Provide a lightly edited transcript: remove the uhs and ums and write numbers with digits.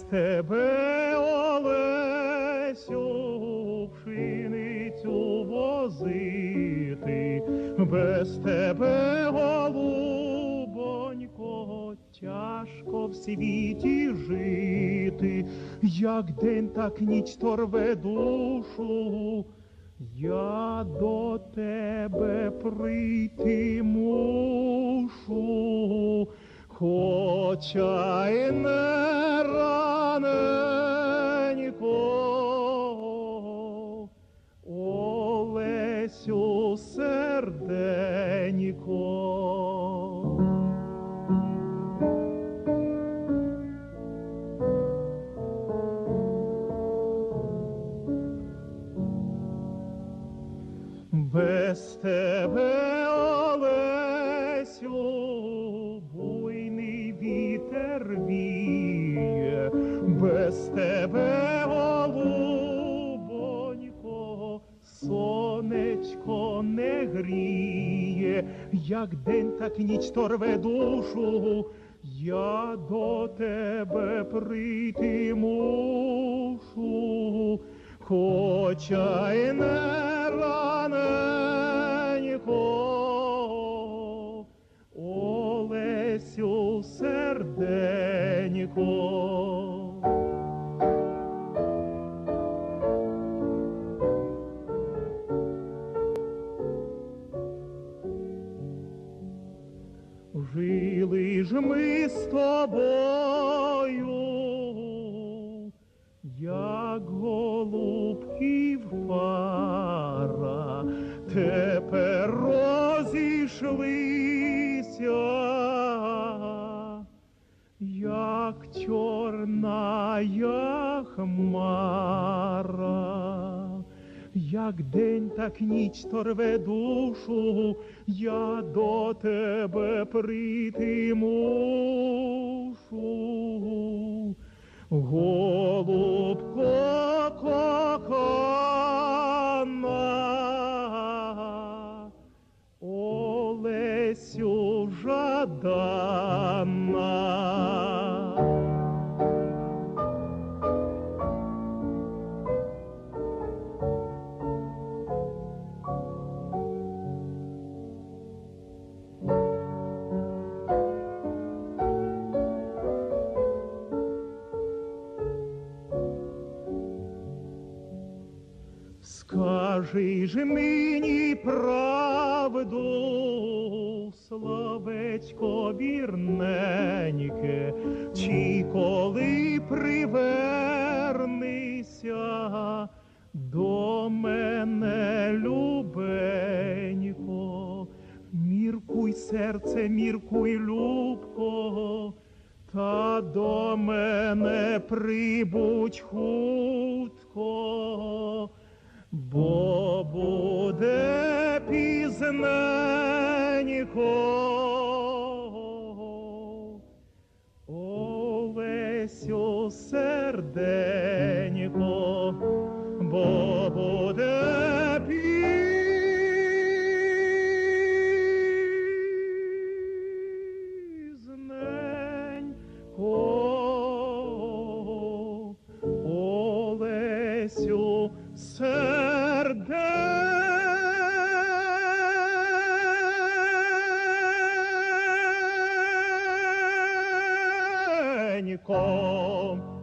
тебе, Олесю, пшеницю возити, без тебе, голубонько, тяжко в світі жити. Як день, так ніч торве душу, я до тебе прийти мушу, хоча й не раненько, Олесю, серденько. Без тебе, Олесю, буйний вітер віє, без тебе, голубонько, сонечко не гріє. Як день, так ніч торве душу, я до тебе прийти мушу, хоча й не раненько, Олесю, серденько. Жили ж ми з тобою, як голубків пара, тепер розійшлися, як чорна хмара. Як день, так ніч торве душу, я до тебе прийти мушу. Голубко кохана, Олесю жадана. Скажи ж мені правду, словечко вірненьке, чи коли привернися до мене, любенько, міркуй, серце, міркуй, любко, та до мене прибудь хутко, бо буде пізненько, Олесю, серденько, бо буде пізненько, Олесю, серденько.